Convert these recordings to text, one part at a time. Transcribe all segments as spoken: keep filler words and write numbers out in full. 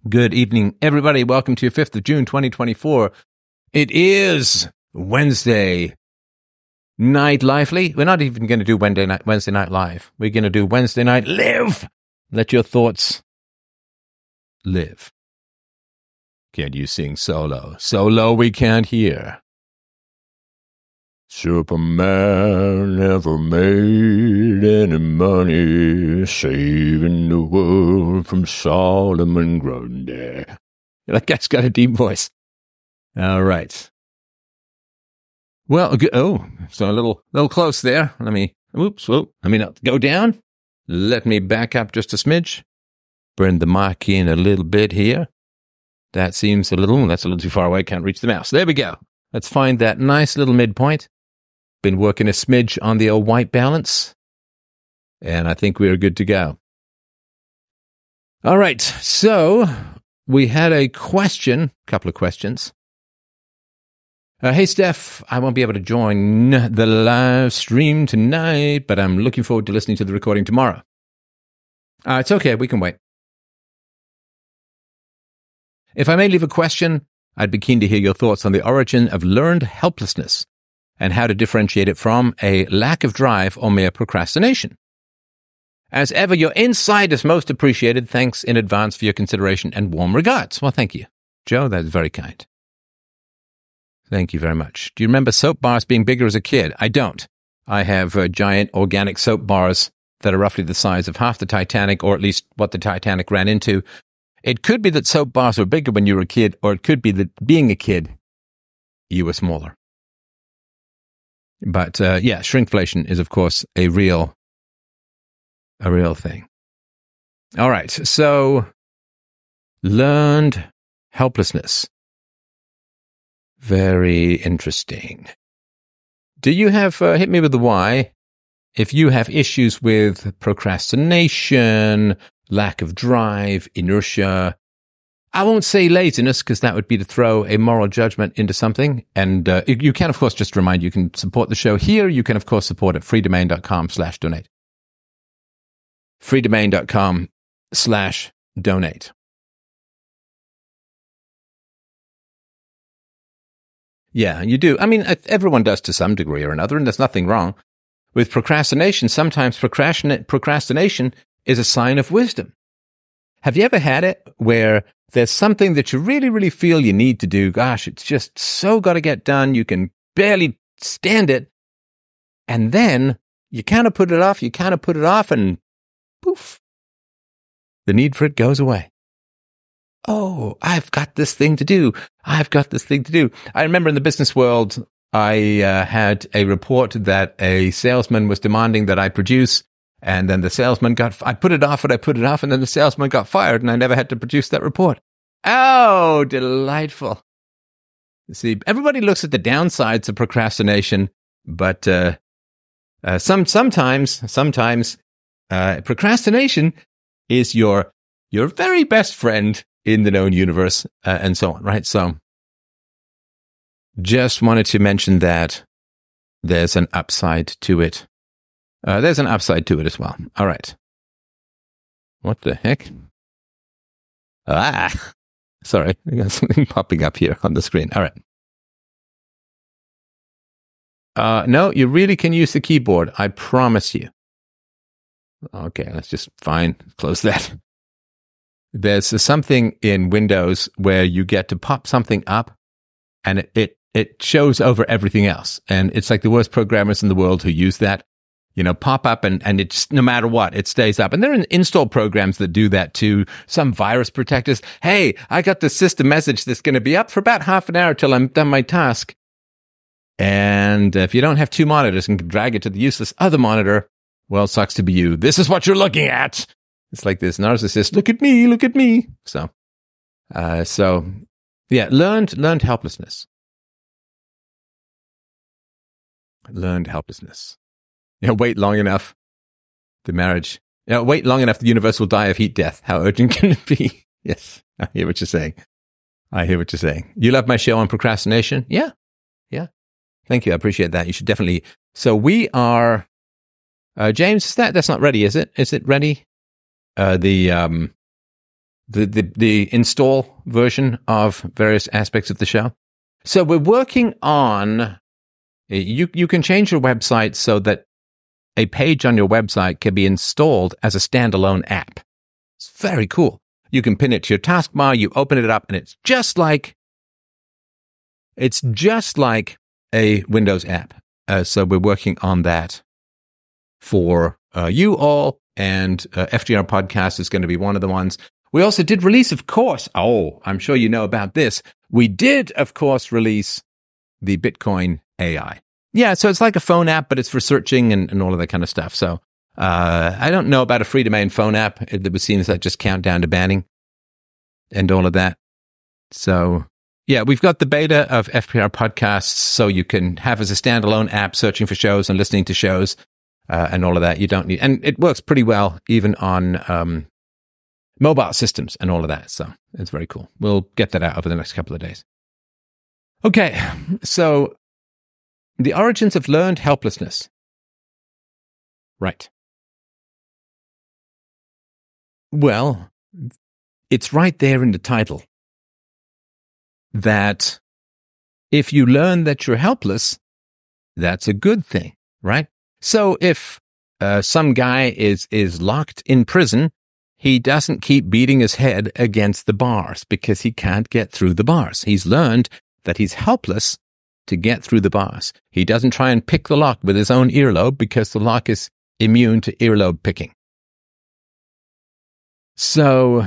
Good evening, everybody. Welcome to your fifth of June, twenty twenty-four. It is Wednesday Night Lively. We're not even going to do Wednesday night, Wednesday Night Live. We're going to do Wednesday Night Live. Let your thoughts live. Can you sing solo? Solo we can't hear. Superman never made any money saving the world from Solomon Grundy. That guy's got a deep voice. All right. Well, oh, so a little, little close there. Let me, oops, whoop. Let me not go down. Let me back up just a smidge. Bring the mic in a little bit here. That seems a little, that's a little too far away. Can't reach the mouse. There we go. Let's find that nice little midpoint. Been working a smidge on the old white balance, and I think we're good to go. All right, so we had a question, a couple of questions. Uh, hey, Steph, I won't be able to join the live stream tonight, but I'm looking forward to listening to the recording tomorrow. Uh, it's okay, we can wait. If I may leave a question, I'd be keen to hear your thoughts on the origin of learned helplessness and how to differentiate it from a lack of drive or mere procrastination. As ever, your insight is most appreciated. Thanks in advance for your consideration and warm regards. Well, thank you, Joe. That's very kind. Thank you very much. Do you remember soap bars being bigger as a kid? I don't. I have uh, giant organic soap bars that are roughly the size of half the Titanic, or at least what the Titanic ran into. It could be that soap bars were bigger when you were a kid, or it could be that being a kid, you were smaller. But, uh, yeah, shrinkflation is, of course, a real, a real thing. All right, so learned helplessness. Very interesting. Do you have, uh, hit me with the why, if you have issues with procrastination, lack of drive, inertia. I won't say laziness, because that would be to throw a moral judgment into something. And uh, you can, of course, just remind you, you can support the show here. You can, of course, support at freedomain.com slash donate. freedomain.com slash donate. Yeah, you do. I mean, everyone does to some degree or another, and there's nothing wrong. With procrastination, sometimes procrastination is a sign of wisdom. Have you ever had it where there's something that you really, really feel you need to do? Gosh, it's just so got to get done. You can barely stand it. And then you kind of put it off, you kind of put it off, and poof, the need for it goes away. Oh, I've got this thing to do. I've got this thing to do. I remember in the business world, I uh, had a report that a salesman was demanding that I produce. And then the salesman got, I put it off and I put it off, and then the salesman got fired, and I never had to produce that report. Oh, delightful. See, everybody looks at the downsides of procrastination, but uh, uh, some sometimes, sometimes uh, procrastination is your your very best friend in the known universe, uh, and so on, right? So just wanted to mention that there's an upside to it. Uh, there's an upside to it as well. All right. What the heck? Ah, sorry. I got something popping up here on the screen. All right. Uh, no, you really can use the keyboard. I promise you. Okay, let's just fine. Close that. There's something in Windows where you get to pop something up, and it, it, it shows over everything else. And it's like the worst programmers in the world who use that. You know, pop up and, and it's no matter what, it stays up. And there are install programs that do that too. Some virus protectors. Hey, I got this system message that's going to be up for about half an hour till I'm done my task. And if you don't have two monitors and can drag it to the useless other monitor, well, sucks to be you. This is what you're looking at. It's like this narcissist. Look at me, look at me. So, uh, so yeah, learned, learned helplessness. Learned helplessness. You know, wait long enough, the marriage. You know, wait long enough, the universe will die of heat death. How urgent can it be? Yes, I hear what you're saying. I hear what you're saying. You love my show on procrastination? Yeah, yeah. Thank you. I appreciate that. You should definitely. So we are, uh, James, is that, that's not ready, is it? Is it ready? Uh, the, um, the, the, the install version of various aspects of the show. So we're working on, you, you can change your website so that a page on your website can be installed as a standalone app. It's very cool. You can pin it to your taskbar, you open it up, and it's just like, it's just like a Windows app. Uh, so we're working on that for uh, you all, and uh, F D R Podcast is going to be one of the ones. We also did release, of course, oh, I'm sure you know about this. We did, of course, release the Bitcoin A I. Yeah, so it's like a phone app, but it's for searching and, and all of that kind of stuff. So uh, I don't know about a free domain phone app that was seen as that just countdown to banning and all of that. So yeah, we've got the beta of F P R Podcasts, so you can have as a standalone app searching for shows and listening to shows uh, and all of that. You don't need, and it works pretty well even on um, mobile systems and all of that. So it's very cool. We'll get that out over the next couple of days. Okay, so the origins of learned helplessness. Right. Well, it's right there in the title that if you learn that you're helpless, that's a good thing, right? So if uh, some guy is is locked in prison, he doesn't keep beating his head against the bars because he can't get through the bars. He's learned that he's helpless to get through the bars. He doesn't try and pick the lock with his own earlobe because the lock is immune to earlobe picking. So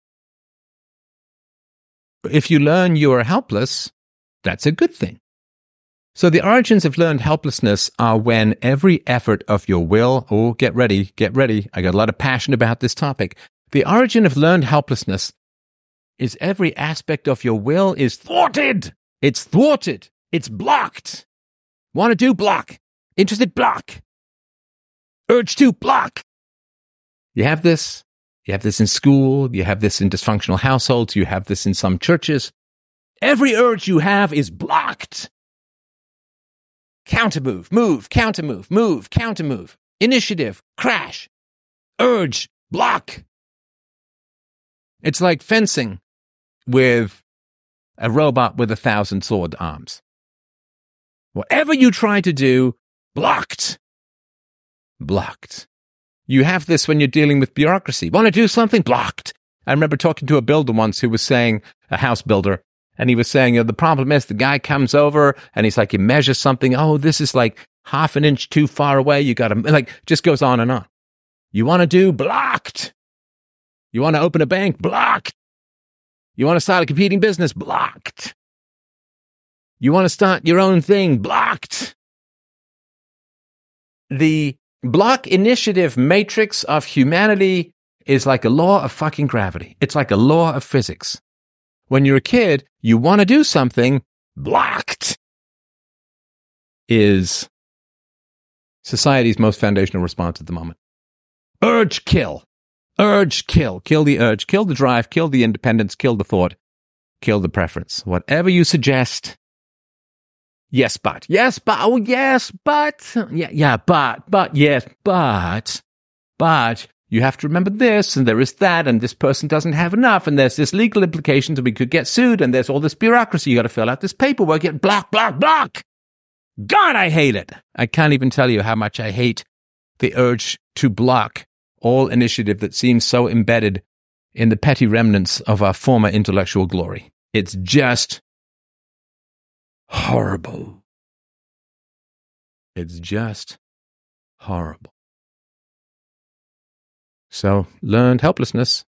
if you learn you are helpless, that's a good thing. So the origins of learned helplessness are when every effort of your will, oh, get ready, get ready, I got a lot of passion about this topic. The origin of learned helplessness is every aspect of your will is thwarted. It's thwarted. It's blocked. Want to do, block. Interested, block. Urge to, block. You have this. You have this in school. You have this in dysfunctional households. You have this in some churches. Every urge you have is blocked. Counter move, move, counter move, move, counter move. Initiative, crash. Urge, block. It's like fencing with a robot with a thousand sword arms. Whatever you try to do, blocked. Blocked. You have this when you're dealing with bureaucracy. Want to do something? Blocked. I remember talking to a builder once who was saying, a house builder, and he was saying, you know, the problem is the guy comes over and he's like, he measures something. Oh, this is like half an inch too far away. You got to, like, just goes on and on. You want to do? Blocked. You want to open a bank? Blocked. You want to start a competing business? Blocked. You want to start your own thing? Blocked. The block initiative matrix of humanity is like a law of fucking gravity. It's like a law of physics. When you're a kid, you want to do something, blocked, is society's most foundational response at the moment. Urge, kill. Urge, kill. Kill the urge. Kill the drive. Kill the independence. Kill the thought. Kill the preference. Whatever you suggest. Yes, but. Yes, but. Oh, yes, but. Yeah, yeah, but. But, yes, but. But. You have to remember this, and there is that, and this person doesn't have enough, and there's this legal implications, and we could get sued, and there's all this bureaucracy. You got to fill out this paperwork. Get block, block, block. God, I hate it. I can't even tell you how much I hate the urge to block all initiative that seems so embedded in the petty remnants of our former intellectual glory. It's just horrible. It's just horrible. So, learned helplessness.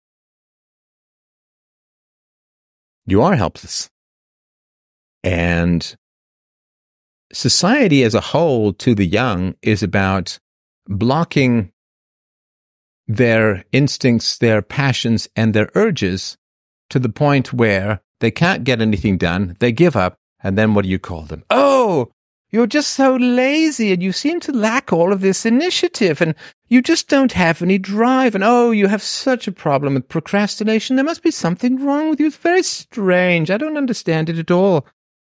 You are helpless. And society as a whole to the young is about blocking their instincts, their passions, and their urges to the point where they can't get anything done, they give up, and then what do you call them? Oh, you're just so lazy, and you seem to lack all of this initiative, and you just don't have any drive, and oh, you have such a problem with procrastination. There must be something wrong with you. It's very strange. I don't understand it at all.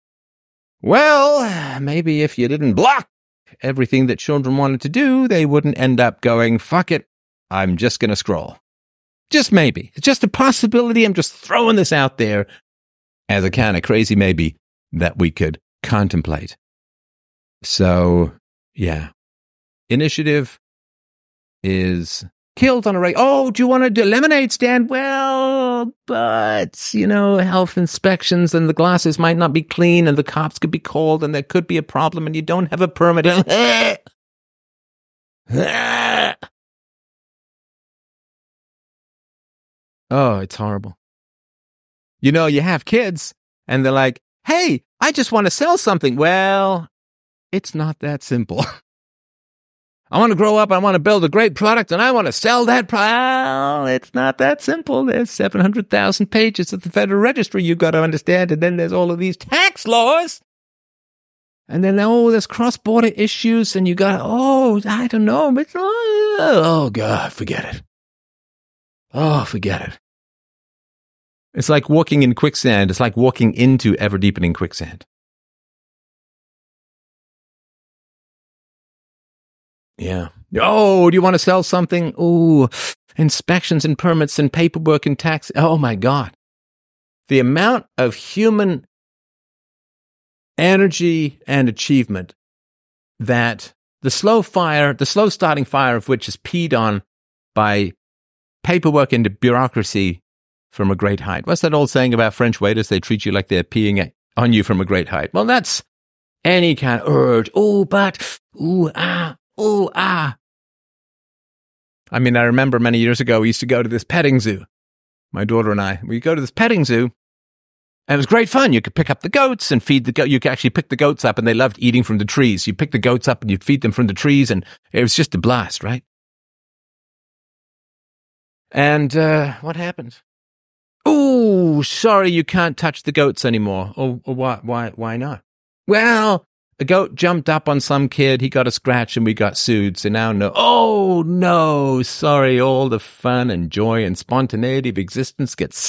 Well, maybe if you didn't block everything that children wanted to do, they wouldn't end up going, fuck it, I'm just going to scroll. Just maybe. It's just a possibility. I'm just throwing this out there as a kind of crazy maybe that we could contemplate. So, yeah. Initiative is killed on a rate. Oh, do you want to do lemonade stand? Well, but, you know, health inspections and the glasses might not be clean and the cops could be called and there could be a problem and you don't have a permit. Oh, it's horrible. You know, you have kids and they're like, hey, I just want to sell something. Well, it's not that simple. I want to grow up, I want to build a great product, and I want to sell that product. Well, it's not that simple. There's seven hundred thousand pages of the Federal Register you've got to understand, and then there's all of these tax laws. And then, oh, there's cross-border issues, and you got, oh, I don't know. But, oh, oh, God, forget it. Oh, forget it. It's like walking in quicksand. It's like walking into ever-deepening quicksand. Yeah. Oh, do you want to sell something? Oh, inspections and permits and paperwork and tax. Oh, my God. The amount of human energy and achievement that the slow fire, the slow starting fire of which is peed on by paperwork and bureaucracy from a great height. What's that old saying about French waiters? They treat you like they're peeing on you from a great height. Well, that's any kind of urge. Oh, but, ooh, ah. Oh, ah. I mean, I remember many years ago, we used to go to this petting zoo. My daughter and I, we go to this petting zoo, and it was great fun. You could pick up the goats and feed the goat. You could actually pick the goats up, and they loved eating from the trees. You pick the goats up, and you'd feed them from the trees, and it was just a blast, right? And uh, what happened? Oh, sorry, you can't touch the goats anymore. Oh, why, why, why not? Well, a goat jumped up on some kid, he got a scratch, and we got sued, so now no. Oh, no, sorry, all the fun and joy and spontaneity of existence gets